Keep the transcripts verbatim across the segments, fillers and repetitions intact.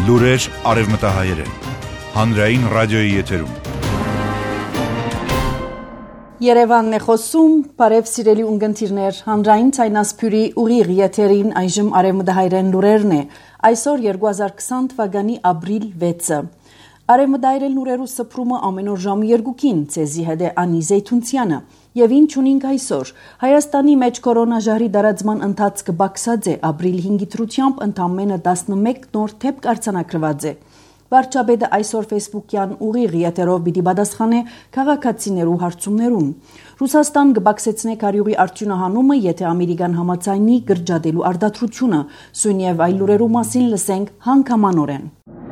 Լուրեր արևմտահայերեն, հանրային ռադիոյի եթերում։ Երևանն է խոսում, բարև սիրելի ունգընտիրներ, հանրային ցայնասփյուրի ուղիղ եթերին այժմ արևմտահայերեն լուրերն է, այսօր երկու հազար քսան թվականի ապրիլ վեցը։ Արևմտահայերեն լուրերու սփռումը ամեն օր ժամը երկուքին, ցեզի հետ է Անի Զեյթունցյանը, եւ ինչ ունենք այսօր։ Հայաստանի մեջ կորոնաժահրի դարածման ընթացքը բացած է, ապրիլ հինգի դրությամբ ընդամենը տասնմեկ նոր թեփք արձանագրված է։ Վարչապետը այսօր Facebook-յան ուղիղ եթերով պիտի պատասխանե քաղաքացիներու հարցումներուն։ Ռուսաստան կբացեցնե քարյուղի արդյունահանումը, եթե ամերիկան համաձայնի գրջադելու արտադրությունը, սույն եւ այլ լուրերու մասին լսենք հանգամանորեն։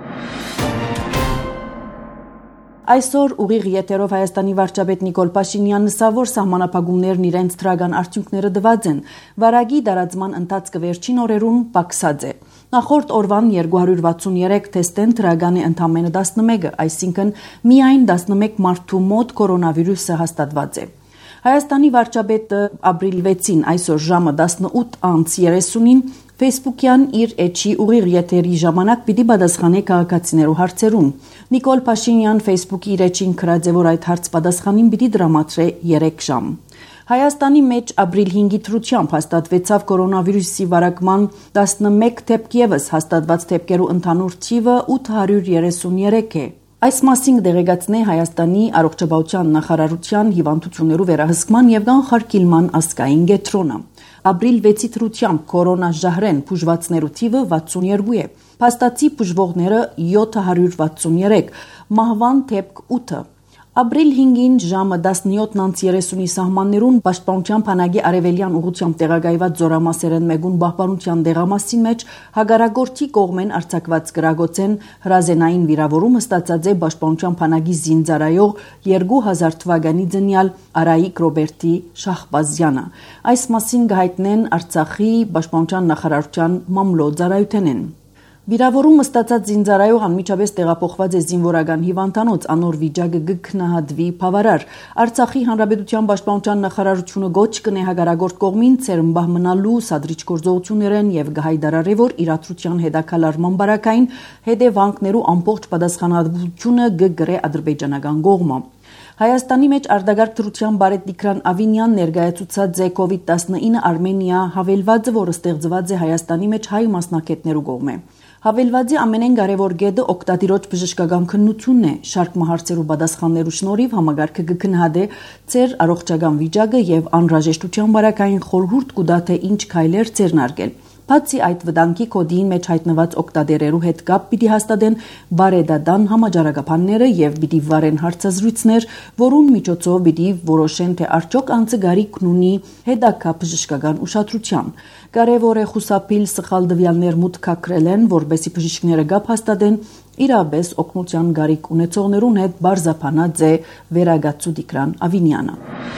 Այսօր ուղիղ եթերով Հայաստանի վարչապետ Նիկոլ Փաշինյանն ասավ, որ սահմանափակումներն իրենց դրական արդյունքները տված են։ Վարագի դարածման ընթացքը վերջին օրերուն բացած է։ Նախորդ օրվան երկու հարյուր վաթսուներեք թեստեն դրական է ընդամենը տասնմեկը, այսինքն միայն տասնմեկ մարդու մոտ կորոնավիրուսը հաստատված է։ Հայաստանի վարչապետը ապրիլ վեցին այսօր ժամը տասնութ անց երեսունին Facebook-յան իր էջի ուղիղ եթերի ժամանակ պիտի պատասխանե քաղաքացիներու հարցերուն։ Նիկոլ Փաշինյան Facebook-ի իր էջին գրած է, որ այդ հարց պատասխանին պիտի դրամատրե երեք ժամ։ Հայաստանի մեջ ապրիլ հինգի դրությամբ հաստատվեցավ կորոնավիրուսի վարակման տասնմեկ թեփք եւս, հաստատված թեփքերու ընդհանուր թիվը ութ հարյուր երեսուներեք է։ Այս մասին դեղեկացնե Հայաստանի առողջապահության նախարարության հիվանդություններու վերահսկման եւ կանխարգելման ազգային կենտրոնը։ Ապրիլ վեցի դրությամբ կորոնաժահրեն բուժվածներու թիվը վաթսունյերկու է։ Փաստացի բուժվողները յոթ հարյուր վաթսուներեք, մահվան թեփք ութ։ Ապրիլ հինգին ժամը տասնյոթ անց երեսունի սահմաններուն Պաշտպանության բանակի արևելյան ուղղությամբ տեղակայված զորամասերեն մեկուն պահպանության դեղամասին մեջ հագարագործի կողմեն արձակված գրագոցեն հրազենային վիրավորում ստացած է Պաշտպանության բանակի զինծառայող երկու հազար թվականի ծնյալ Արայիկ Ռոբերտի Շահբազյանը։ Այս մասին կհայտնեն Արցախի Պաշտպանության նախարարության մամլոյ Վիրավորումը ստացած զինծառայող անմիջապես տեղափոխված է զինվորական հիվանդանոց, անոր վիճակը կգնահատվի բավարար։ Արցախի հանրապետության պաշտպանության նախարարությունը գոչ կնե հագարագործ կողմին ցերմբահ մնալու սադրիչ գործողություններեն եւ գահայդարարե, որ իրադրության հետաքալարման բարակային հետևանքներու ամբողջ պատասխանատվությունը կգրե ադրբեջանական կողմը։ Հայաստանի մեջ արտագաղթ դրության բարետ Տիգրան Ավինյան ներկայացուցած է կովիդ տասնինը Արմենիա հավելվածը, որը ստեղծված է Հայաստանի մեջ հայ մասնակիցներու կողմէ։ Հավելվածի ամենեն կարևոր գեդը օկտատիրոջ բժշկական քննությունն է, շարք մահարցերու պատասխաններու շնորհիվ համագարկը կգնահատե ձեր առողջական վիճակը եւ անհրաժեշտության բարակային խորհուրդ կուտա թե ինչ քայլեր ձեռնարկել։ Բացի այդ վտանգի կոդին մեջ հայտնված օկտատերերու հետ կապ պիտի հաստատեն բարեդատան համաճարակաբանները եւ պիտի վարեն հարցազրույցներ, որուն միջոցով պիտի որոշեն թե արդյոք անձը գարիք ունի հետագա բժշկական ուշադրության։ Կարևոր է խուսափել սխալ տվյալներ մուտք կրելեն, որբեսի բժիշկները կապ հաստատեն իրապես օգնության գարիք ունեցողներուն հետ բարձապանած է վերագացու Տիգրան Ավինյանը։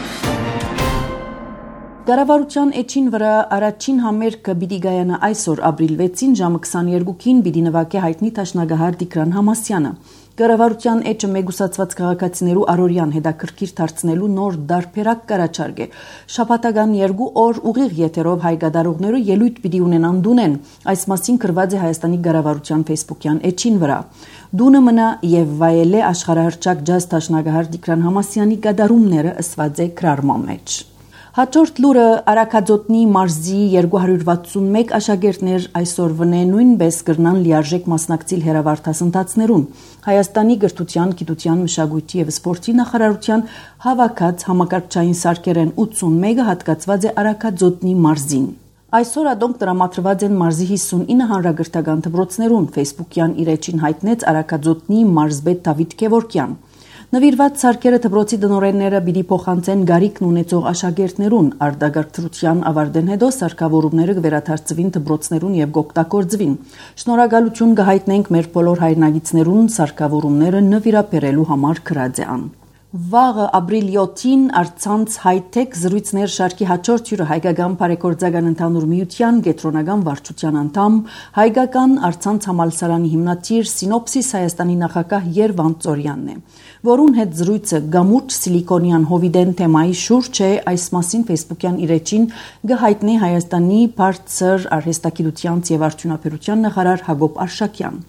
Կառավարության էջին վրա առաջին համերգը պիտի գայանա այսօր ապրիլ վեցին ժամը քսաներկուին պիտի նվագե հայտնի դաշնագահար Տիգրան Համասյանը։ Կառավարության էջը մեգուսացված քաղաքացիներու առօրյան հետաքրքիր դարձնելու նոր դարբերակ կառաջարկ է։ Շաբաթական երկու օր ուղիղ եթերով հայկադարողները ելույթ պիտի ունենան դունեն։ Այս մասին գրված է Հայաստանի կառավարության Facebook-յան էջին վրա։ Դունը մնա եւ վայելե աշխարհահռչակ ջազ դաշնագահար Տիգրան Համասյանի կատարումները ըսված է գրառման մեջ։ Հաջորդ լուրը Արաքածոտնի մարզի երկու հարյուր վաթսունմեկ աշակերտներ այսօր վնե նույնպես կրնան լիարժեք մասնակցել հերավարտասընթացներուն։ Հայաստանի գրթության, գիտության, մշակույթի եւ սպորտի նախարարության հավաքած համակարգչային սարքերեն ութսունմեկը հատկացված է Արաքածոտնի մարզին։ Այսօր ադոնք տրամադրված են մարզի հիսունինը հանրագրթական դպրոցներուն, Facebook-յան իր էջին հայտնեց Արաքածոտնի մարզպետ Դավիթ Գևորգյան։ Նվիրված սարքերը դպրոցի տնօրենները պիտի փոխանցեն գարիքն ունեցող աշակերտներուն, արտագաղթության ավարտեն հետո սարքավորումները կվերադարձվին դպրոցներուն եւ կօգտագործվին։ Շնորհակալություն կհայտնենք մեր բոլոր հայրենագիտներուն սարքավորումները նվիրաբերելու համար գրած է ան։ Վաղը ապրիլ յոթին արցանց հայթեք զրույցներ շարքի հաջորդ հյուրը հայկական բարեգործական ընդհանուր միության կենտրոնական վարչության անդամ, հայկական արցանց համալսարանի հիմնադիր Սինոպսիս Հայաստանի նախագահ Երվանդ Ծորյանն է, որուն հետ զրույցը գամուրջ սիլիկոնյան հովիդեն թեմայի շուրջ է, այս մասին Facebook-յան իր էջին կհայտնի Հայաստանի բարձր արհեստագիտության եւ արդյունաբերության նախարար Հակոբ Արշակյան։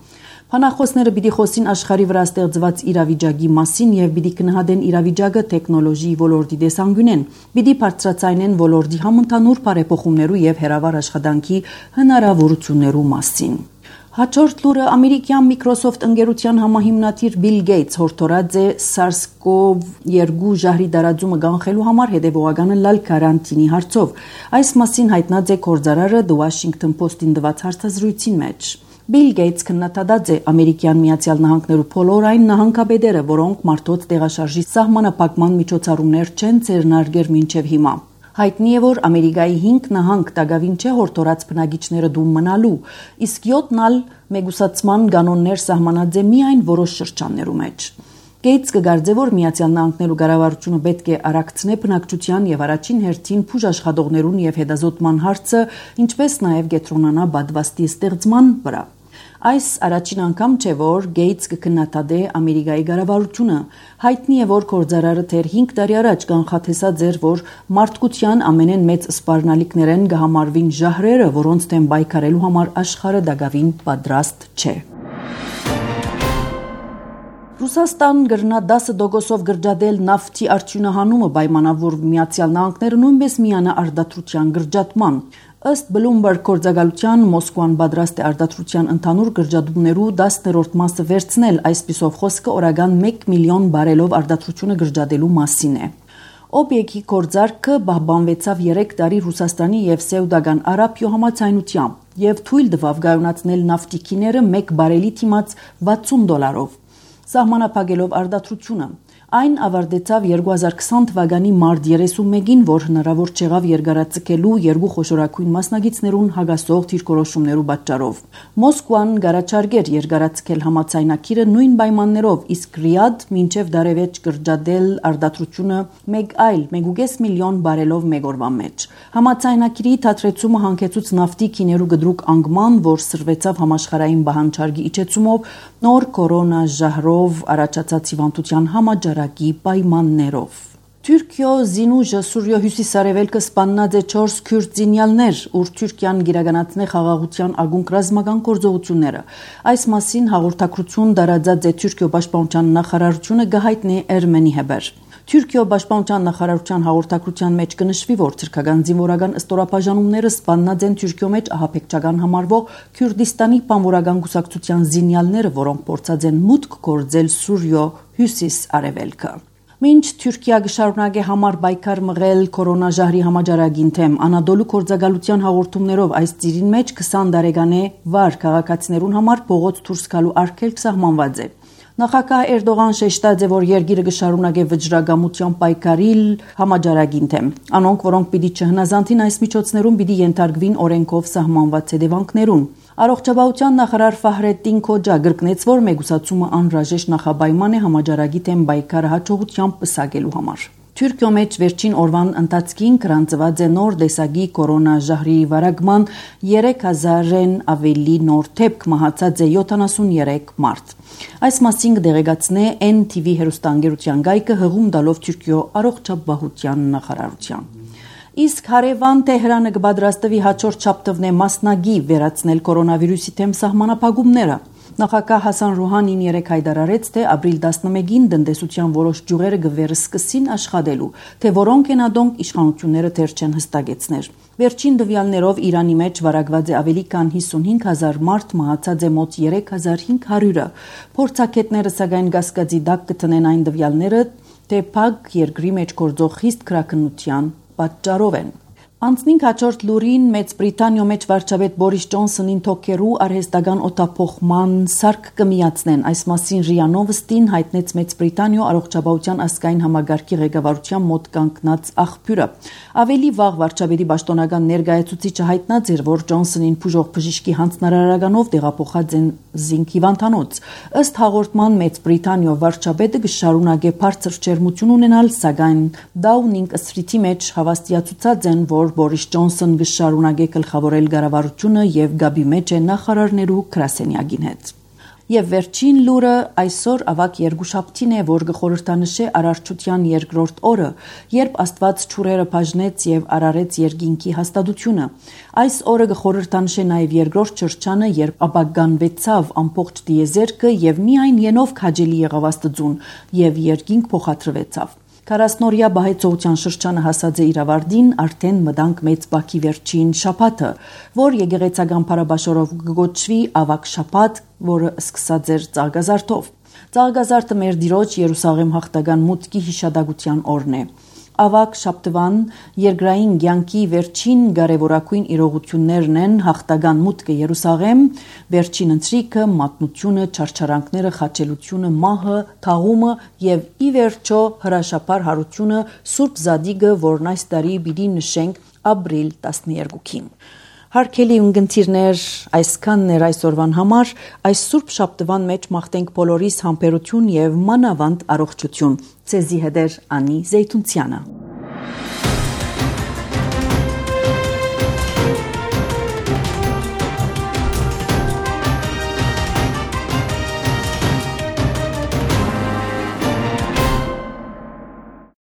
Փանախոսները պիտի խոսին աշխարհի վրա ստեղծված իրավիճակի մասին եւ պիտի գնահատեն իրավիճակը տեխնոլոգիի ոլորտի տեսանկյունեն, պիտի բարձրացնեն ոլորտի համընդհանուր բարեփոխումներու եւ հերավար աշխատանքի հնարավորություններու մասին։ Հաջորդ լուրը ամերիկյան Microsoft ընկերության համահիմնադիր Bill Gates հորդորած է SARS-CoV two ժահրի տարածումը կանխելու համար հետևողականը լալ կարանտինի հարցով։ Այս մասին հայտնած է գործարարը The Washington Post-ին տված հարցազրույցին մեջ։ Bill Gates քննադատած է Ամերիկյան Միացյալ Նահանգներու բոլոր այն նահանգապետերը, որոնք մարդոց տեղաշարժի սահմանափակման միջոցառումներ չեն ձեռնարկել մինչև հիմա։ Հայտնի է, որ Ամերիկայի հինգ նահանգ տագավին չէ հորդորած բնակիչները դում մնալու, իսկ յոթն ալ մեգուսացման կանոններ սահմանած է միայն որոշ շրջաններու մեջ։ Գեյթս կգարձե, որ Միացյալ Նահանգներու կառավարությունը պետք է արագցնե բնակչության եւ առաջին հերթին փուժ աշխատողներուն եւ հետազոտման հարցը, ինչպես նաեւ կենտրոնանա պատվաստի ստեղծման վրա։ Այս առաջին անգամ չէ, որ Գեյթս կքննադատե Ամերիկայի կառավարությունը։ Հայտնի է, որ գործարարը դեռ հինգ տարի առաջ կանխատեսած էր, որ մարդկության ամենեն մեծ սպառնալիքներեն կհամարվին ժահրերը, որոնց դեմ պայքարելու համար աշխարհը դակավին պատրաստ չէ։ Ռուսաստան գրնա դասը տոկոսով գրջադել նավթի արդյունահանումը պայմանավոր Միացյալ Նահանգները նույնպես միանա արդարության գրջատման։ Ըստ Bloomberg գործակալության Մոսկվան պատրաստ է արդարության ընդհանուր գրջադումներու տասներորդ մասը վերցնել, այսպիսով խոսքը օրական մեկ միլիոն բարելով արդարությունը գրջադելու մասին է։ Օպեկի գործարքը բահբանվեցավ երեք տարի Ռուսաստանի եւ Սաուդական Արաբիա համաձայնությամբ եւ թույլ տվավ գայունացնել նավթիկիները մեկ բարելի դիմաց վաթսուն դոլարով։ Սահմանափակելով արդարությունը այն ավարտեցավ երկու հազար քսան թվականի մարտ երեսունմեկին, որ հնարավոր չեղավ երկարաձգելու երկու խոշորագույն մասնագետներուն հագասող դիրքորոշումներու պատճառով։ Մոսկվան գարաչարգեր երկարաձգել համաձայնագիրը նույն պայմաններով, իսկ Ռիադ մինչև դարևեջ գրջադել արդարությունը մեկ այլ մեկ ու կես միլիոն բարելով մեկ օրվա մեջ։ Համաձայնագիրի թատրեցումը հանգեցուց նավթի քիներու գդրուկ անգման, որ սրվեցավ համաշխարհային բանջարքի իջեցումով, նոր կորոնա ժահրով առաջացած հիվանդության համաճարակի պայմաններով։ Թուրքիո զինուժը Սուրիո հյուսիսարևելքը սպաննած է չորս քուրդ զինյալներ, ուր Թուրքիան գիրականացնե խաղաղության ագունք ռազմական գործողությունները։ Այս մասին հաղորդակցություն տարածած է Թուրքիո պաշտպանության նախարարությունը գահիտնի Էրմենի հեբեր։ Թուրքիո պաշտպանության նախարարության հաղորդակցության մեջ կնշվի, որ թուրքական զինվորական ստորաբաժանումները սպաննած են Թուրքիո մեջ ահաբեկչական համարվող Քուրդիստանի բանվորական կուսակցության զինյալները, որոնք փորձած են մուտք գործել Սուրիո հյուսիս-արևելքը։ Մինչ Թուրքիա գշարունակե համար պայքար մղել կորոնաժահրի համաճարակին թեմ, Անադոլու գործակալության հաղորդումներով այս ծիրին մեջ քսան տարեկանե վար քաղաքացիներուն համար փողոց դուրս գալու արգելք սահմանված է։ Նախագահ Էրդողան շեշտած է, որ երկիրը կշարունակե վճռագամության պայքարիլ համաճարակին թեմ։ Անոնք, որոնք պիտի չհնազանդին այս միջոցներում, պիտի ենթարկվին օրենքով սահմանված հետևանքներուն։ Առողջապահության նախարար Ֆահրեդդին Քոջա գրկնեց, որ մեգուսացումը անհրաժեշտ նախապայման է համաճարակի թեմ պայքարը հաջողությամբ պսակելու համար։ Թուրքիո մեջ վերջին օրվան ընթացքին գրանցված է նոր տեսակի կորոնաժահրի վարակման երեք հազարեն ավելի նոր դեպք, մահացած է յոթանասունյերեք մարդ։ Այս մասին կդեղեկացնե N T V հեռուստաընկերության գայքը հղում տալով Թուրքիո առողջապահության նախարարության։ Իսկ հարևան Թեհրանը կպատրաստվի հաջորդ շաբթվնե մասնագի վերացնել կորոնավիրուսի թեմ սահմանափակումները։ Նախագահ Հասան Ռուհանին երեկ հայտարարեց, թե ապրիլ տասնմեկին տնտեսության որոշ ճյուղերը կվերսկսին աշխատելու, թե որոնք են ադոնք իշխանությունները դեռ չեն հստակեցներ։ Վերջին տվյալներով Իրանի մեջ վարակված է ավելի քան հիսունհինգ հազար մարդ, մահացած է մոտ երեք հազար հինգ հարյուրը։ Փորձագետները սակայն կասկածի տակ կտնեն այն տվյալները, թե փակ երկրի մեջ գործող խիստ քրաքննության պատճառով են։ Անցնինք հաջորդ լուրին Մեծ Բրիտանիո մեջ վարչապետ Բորիս Ջոնսոնին թոքերու արհեստական օտափոխման սարք կմիացնեն։ Այս մասին ՌԻԱ Նովոստին հայտնեց Մեծ Բրիտանիո առողջապահության ազգային համագարկի ղեկավարության մոտ կանգնած աղբյուրը։ Ավելի վաղ վարչապետի պաշտոնական ներկայացուցիչը հայտնած էր, որ Ջոնսոնին բուժող բժիշկի հանձնարարականով տեղափոխած են զինք հիվանդանոց։ Ըստ հաղորդման Մեծ Բրիտանիո վարչապետը կշարունակե բարձր ջերմություն ունենալ, սակայն Դաունինգ Սթրիթի մեջ հավաստիացուցած են, որ Բորիս Ջոնսոն կշարունակե գլխավորել կառավարությունը եւ գաբի մեջ է նախարարներու գրասենյակին հետ։ Եվ վերջին լուրը այսօր ավակ երկուշաբթին է, որ գխորհրդանշե Արարչության երկրորդ օրը, երբ Աստված ճուրերը բաժնեց եւ արարեց երկինքի հաստատությունը։ Այս օրը գխորհրդանշե նաեւ երկրորդ շրջանը, երբ ապագանվեցավ ամբողջ դիեզերքը եւ միայն ենով քաջելի եղավ Աստծուն եւ երկինք փոխադրվեցավ։ Քառասնօրյա բահեցողության շրջանը հասած է իր ավարտին, արդեն մտանք մեծ բակի վերջին շաբաթը, որ եկեղեցական փառաբաշորով կգոչվի ավակ շաբաթ, որը սկսած էր ծաղկազարդով։ Ծաղկազարդը մեր Տիրոջ Երուսաղեմ հաղթական մուտքի հիշադակության օրն է։ Ավակ շաբթվան երկրային կյանքի վերջին կարևորագույն իրողություններն են հաղթական մուտքը Երուսաղեմ, վերջին ընթրիքը, մատնությունը, չարչարանքները, խաչելությունը, մահը, թաղումը եւ ի վերջո հրաշափար հարությունը Սուրբ Զադիգը, որն այս տարի պիտի նշենք ապրիլ տասներկուին։ Հարգելի ունգընտիրներ, այսքանն էր այսօրվան համար, այս Սուրբ շաբթվան մեջ մաղթենք բոլորիս համբերություն եւ մանավանդ առողջություն։ Ցեզի հետ է Անի Զեյթունցյանը։